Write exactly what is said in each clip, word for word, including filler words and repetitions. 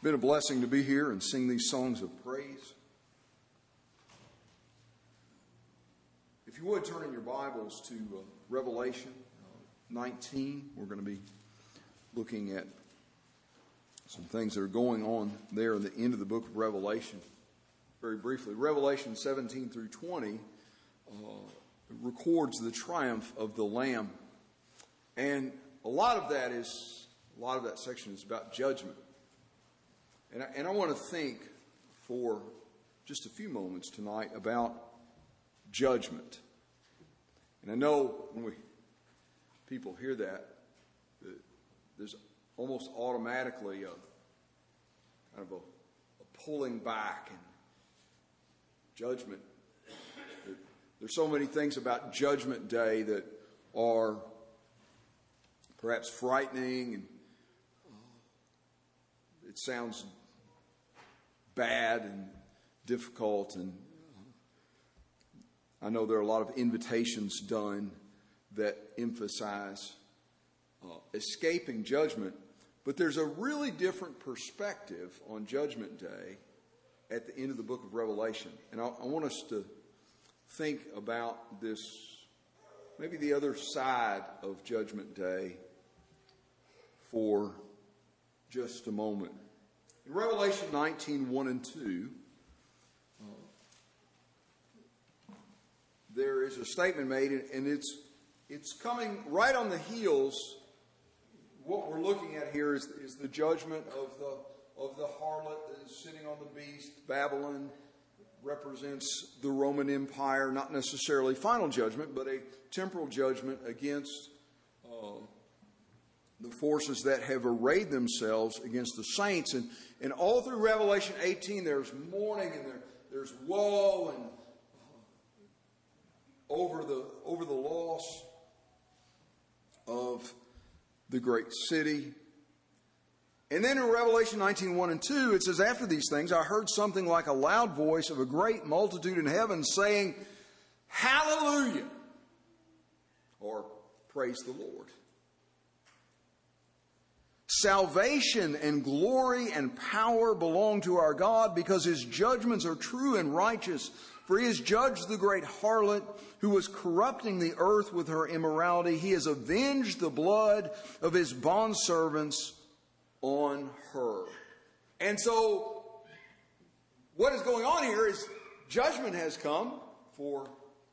been a blessing to be here and sing these songs of praise. If you would turn in your Bibles to uh, Revelation nineteen, we're going to be looking at some things that are going on there in the end of the book of Revelation. Very briefly, Revelation seventeen through twenty uh, records the triumph of the Lamb. And a lot of that is, a lot of that section is about judgment. And I, and I want to think for just a few moments tonight about judgment. And I know when we people hear that, that there's almost automatically a kind of a, a pulling back and judgment. There, there's so many things about Judgment Day that are perhaps frightening, and uh, it sounds bad and difficult, and I know there are a lot of invitations done that emphasize uh, escaping judgment, but there's a really different perspective on Judgment Day at the end of the book of Revelation. And I, I want us to think about this, maybe the other side of Judgment Day for just a moment. In Revelation nineteen, one and two, uh, there is a statement made, and it's it's coming right on the heels. What we're looking at here is, is the judgment of the of the harlot that is sitting on the beast. Babylon represents the Roman Empire, not necessarily final judgment, but a temporal judgment against uh, the forces that have arrayed themselves against the saints. And, and all through Revelation eighteen, there's mourning and there, there's woe and uh, over the over the loss of the great city. And then in Revelation nineteen, one and two, it says, after these things, I heard something like a loud voice of a great multitude in heaven saying, Hallelujah! Or, praise the Lord. Salvation and glory and power belong to our God, because his judgments are true and righteous. For he has judged the great harlot who was corrupting the earth with her immorality. He has avenged the blood of his bondservants on her. And so what is going on here is judgment has come for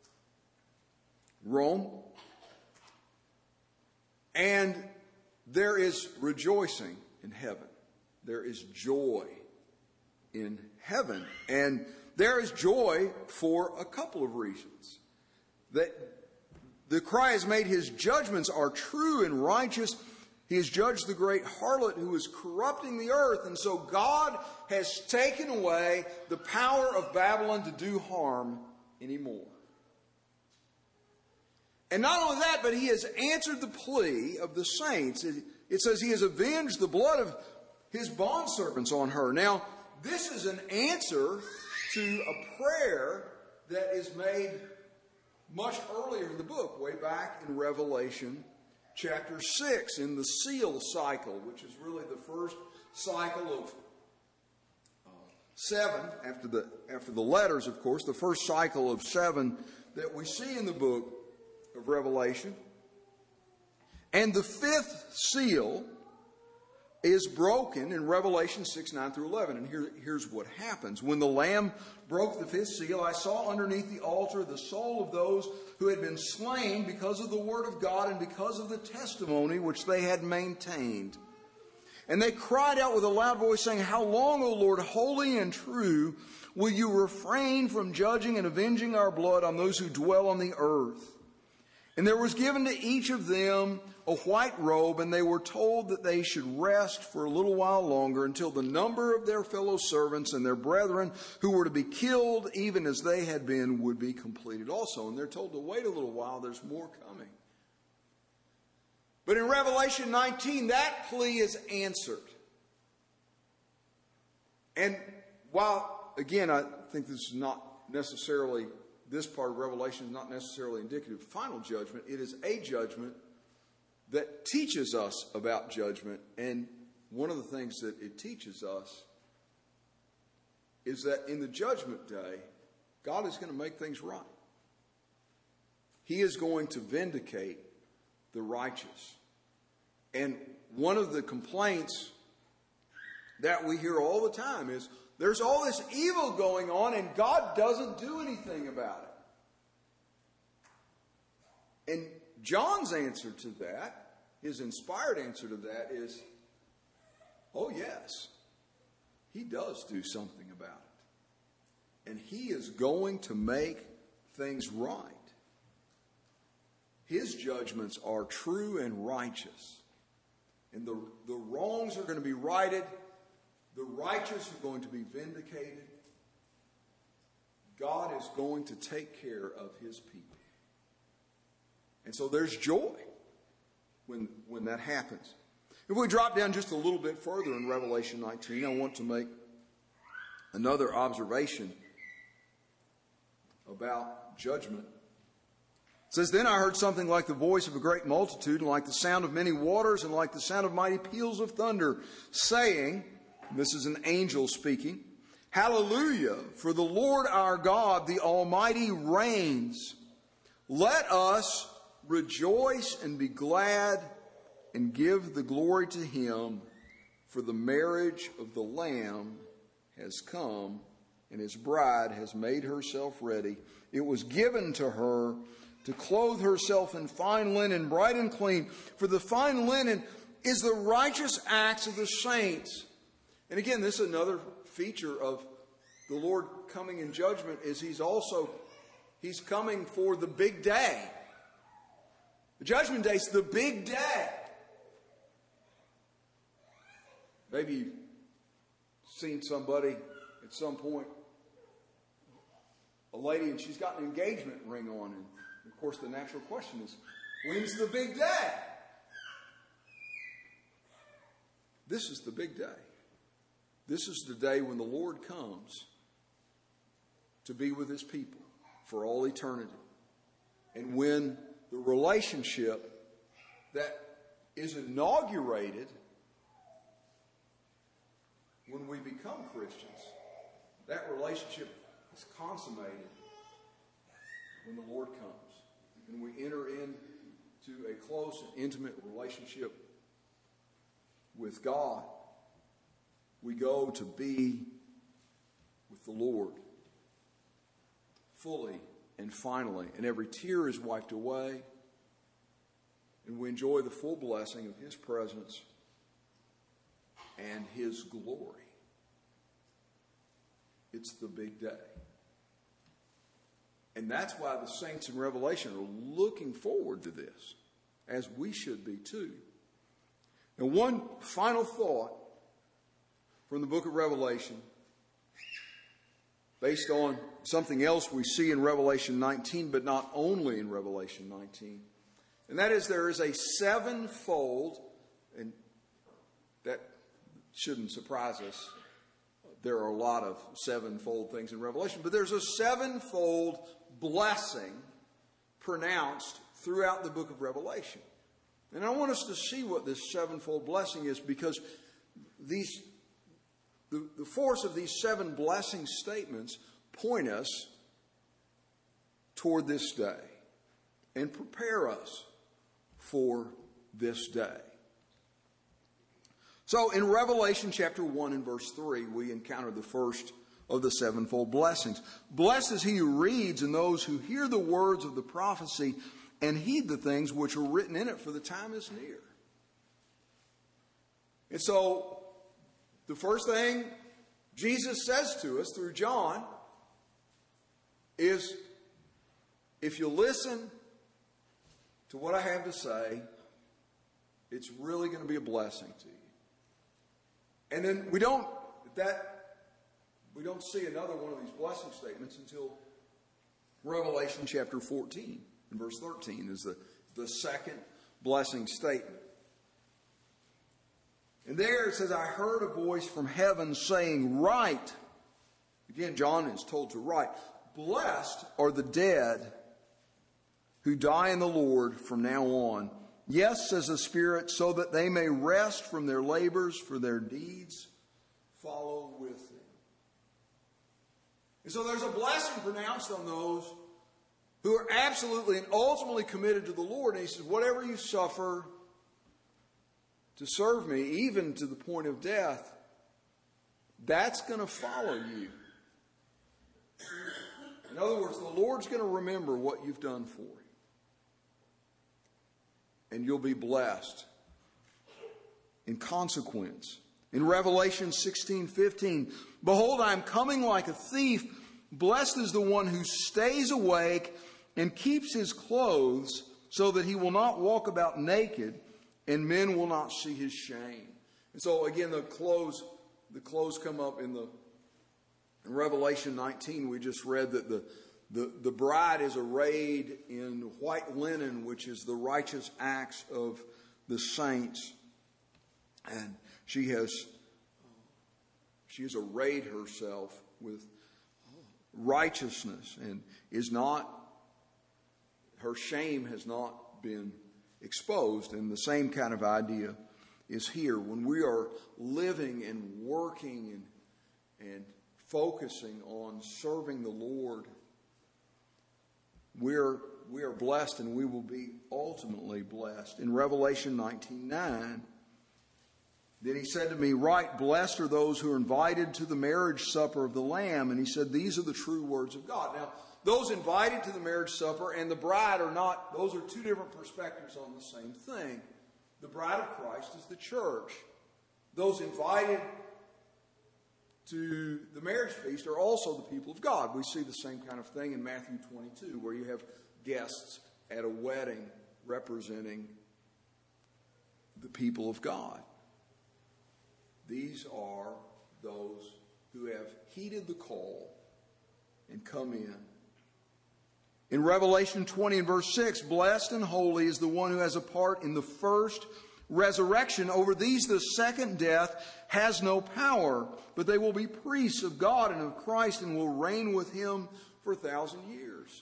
Rome. And there is rejoicing in heaven. There is joy in heaven. And there is joy for a couple of reasons. That the cry has made his judgments are true and righteous. He has judged the great harlot who is corrupting the earth. And so God has taken away the power of Babylon to do harm anymore. And not only that, but he has answered the plea of the saints. It, it says he has avenged the blood of his bondservants on her. Now, this is an answer to a prayer that is made much earlier in the book, way back in Revelation chapter six, in the seal cycle, which is really the first cycle of uh, seven, after the, after the letters, of course, the first cycle of seven that we see in the book of Revelation. And the fifth seal is broken in Revelation six, nine through eleven. And here, here's what happens. When the Lamb broke the fifth seal, I saw underneath the altar the soul of those who had been slain because of the word of God and because of the testimony which they had maintained. And they cried out with a loud voice, saying, How long, O Lord, holy and true, will you refrain from judging and avenging our blood on those who dwell on the earth? And there was given to each of them a white robe, and they were told that they should rest for a little while longer until the number of their fellow servants and their brethren who were to be killed, even as they had been, would be completed also. And they're told to wait a little while, there's more coming. But in Revelation nineteen, that plea is answered. And while, again, I think this is not necessarily, this part of Revelation is not necessarily indicative of final judgment, it is a judgment that teaches us about judgment and one of the things that it teaches us is that in the judgment day, God is going to make things right. He is going to vindicate the righteous. And one of the complaints that we hear all the time is there's all this evil going on and God doesn't do anything about it. And John's answer to that, his inspired answer to that is, oh yes, he does do something about it. And he is going to make things right. His judgments are true and righteous. And the, the wrongs are going to be righted. The righteous are going to be vindicated. God is going to take care of his people. And so there's joy when, when that happens. If we drop down just a little bit further in Revelation nineteen, I want to make another observation about judgment. It says, then I heard something like the voice of a great multitude, and like the sound of many waters, and like the sound of mighty peals of thunder, saying, this is an angel speaking, Hallelujah, for the Lord our God, the Almighty, reigns. Let us rejoice and be glad and give the glory to him, for the marriage of the Lamb has come, and his bride has made herself ready. It was given to her to clothe herself in fine linen, bright and clean. For the fine linen is the righteous acts of the saints. And again, this is another feature of the Lord coming in judgment, is he's also, he's coming for the big day. The judgment day is the big day. Maybe you've seen somebody at some point, a lady, and she's got an engagement ring on, and of course, the natural question is, when's the big day? This is the big day. This is the day when the Lord comes to be with his people for all eternity. And when the relationship that is inaugurated when we become Christians, that relationship is consummated when the Lord comes. And we enter into a close and intimate relationship with God. We go to be with the Lord fully and finally. And every tear is wiped away. And we enjoy the full blessing of his presence and his glory. It's the big day. And that's why the saints in Revelation are looking forward to this, as we should be too. And one final thought from the book of Revelation, based on something else we see in Revelation nineteen, but not only in Revelation nineteen. And that is, there is a sevenfold, and that shouldn't surprise us. There are a lot of sevenfold things in Revelation, but there's a sevenfold blessing pronounced throughout the book of Revelation. And I want us to see what this sevenfold blessing is, because these the, the force of these seven blessing statements point us toward this day and prepare us for this day. So in Revelation chapter one and verse three, we encounter the first of the sevenfold blessings. Blessed is he who reads and those who hear the words of the prophecy and heed the things which are written in it, for the time is near. And so the first thing Jesus says to us through John is, if you listen to what I have to say, it's really going to be a blessing to you. And then we don't that we don't see another one of these blessing statements until Revelation chapter fourteen and verse thirteen is the, the second blessing statement. And there it says, I heard a voice from heaven saying, write. Again, John is told to write. Blessed are the dead who die in the Lord from now on. Yes, says the Spirit, so that they may rest from their labors, for their deeds follow with them. And so there's a blessing pronounced on those who are absolutely and ultimately committed to the Lord. And he says, whatever you suffer to serve me, even to the point of death, that's going to follow you. In other words, the Lord's going to remember what you've done for him. And you'll be blessed in consequence. In Revelation sixteen fifteen, behold, I am coming like a thief. Blessed is the one who stays awake and keeps his clothes, so that he will not walk about naked, and men will not see his shame. And so again, the clothes, the clothes come up in the in Revelation nineteen. We just read that the The, the bride is arrayed in white linen, which is the righteous acts of the saints. And she has, she has arrayed herself with righteousness and is not, her shame has not been exposed. And the same kind of idea is here. When we are living and working and, and focusing on serving the Lord, We're, we are blessed, and we will be ultimately blessed. In Revelation nineteen nine, then he said to me, write, blessed are those who are invited to the marriage supper of the Lamb. And he said, these are the true words of God. Now, those invited to the marriage supper and the bride are not, those are two different perspectives on the same thing. The bride of Christ is the church. Those invited to the marriage feast are also the people of God. We see the same kind of thing in Matthew twenty-two, where you have guests at a wedding representing the people of God. These are those who have heeded the call and come in. In Revelation twenty and verse six, blessed and holy is the one who has a part in the first resurrection. Over these the second death has no power, but they will be priests of God and of Christ and will reign with him for a thousand years.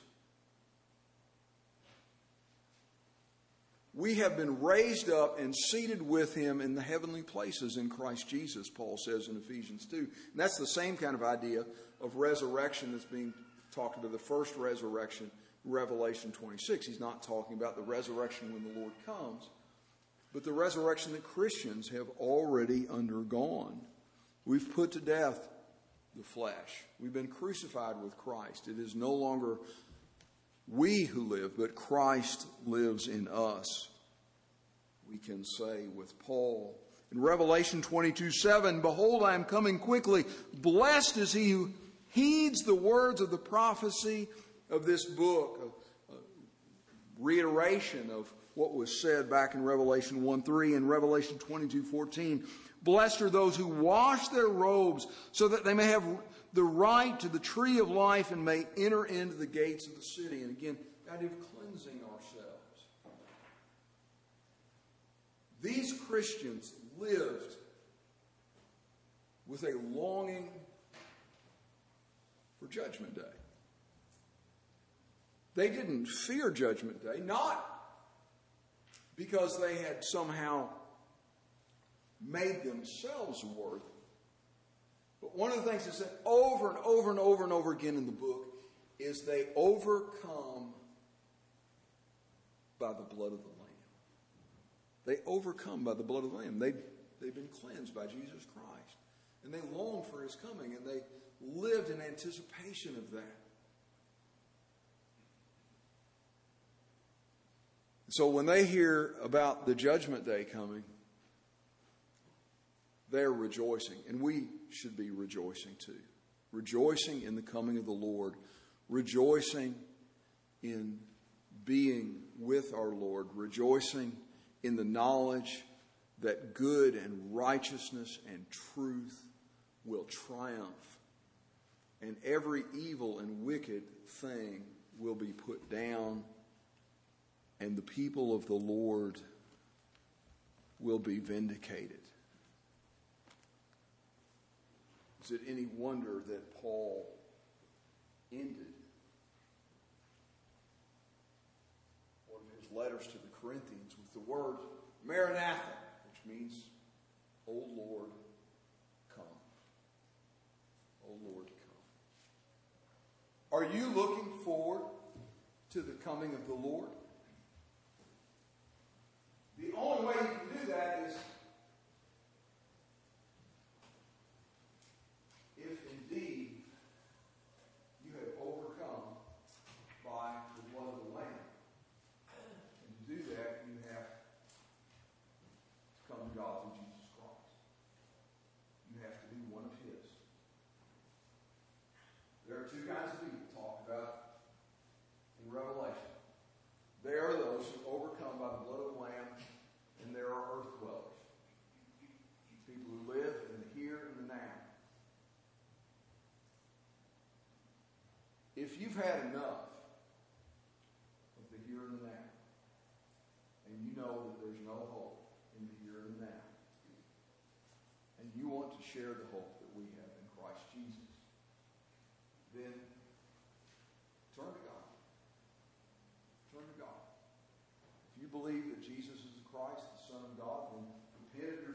We have been raised up and seated with him in the heavenly places in Christ Jesus, Paul says in Ephesians two. And that's the same kind of idea of resurrection that's being talked about, the first resurrection, Revelation twenty-six. He's not talking about the resurrection when the Lord comes, but the resurrection that Christians have already undergone. We've put to death the flesh. We've been crucified with Christ. It is no longer we who live, but Christ lives in us. We can say with Paul in Revelation twenty-two seven, behold, I am coming quickly. Blessed is he who heeds the words of the prophecy of this book. A, a reiteration of what was said back in Revelation one three and Revelation twenty-two fourteen. Blessed are those who wash their robes so that they may have the right to the tree of life and may enter into the gates of the city. And again, the idea of cleansing ourselves. These Christians lived with a longing for Judgment Day. They didn't fear Judgment Day, not because they had somehow made themselves worthy. But one of the things that's said over and over and over and over again in the book is they overcome by the blood of the Lamb. They overcome by the blood of the Lamb. They, they've been cleansed by Jesus Christ. And they long for his coming, and they lived in anticipation of that. So when they hear about the Judgment Day coming, they're rejoicing. And we should be rejoicing too. Rejoicing in the coming of the Lord. Rejoicing in being with our Lord. Rejoicing in the knowledge that good and righteousness and truth will triumph. And every evil and wicked thing will be put down. And the people of the Lord will be vindicated. Is it any wonder that Paul ended one of his letters to the Corinthians with the word Maranatha, which means, O Lord, come. O Lord, come. Are you looking forward to the coming of the Lord? The only way you can do that is if indeed you have overcome by the blood of the Lamb. And to do that, you have to come to God through Jesus Christ. You have to be one of His. There are two kinds of people talked about in Revelation. There are those who overcome by the blood of the Lamb, and there are earth dwellers. People who live in the here and the now. If you've had enough of the here and the now, and you know that there's no hope in the here and the now, and you want to share the hope that we have in Christ Jesus, then turn to God. Turn to God. If you believe that Jesus is the Christ, the Son of God, then repent of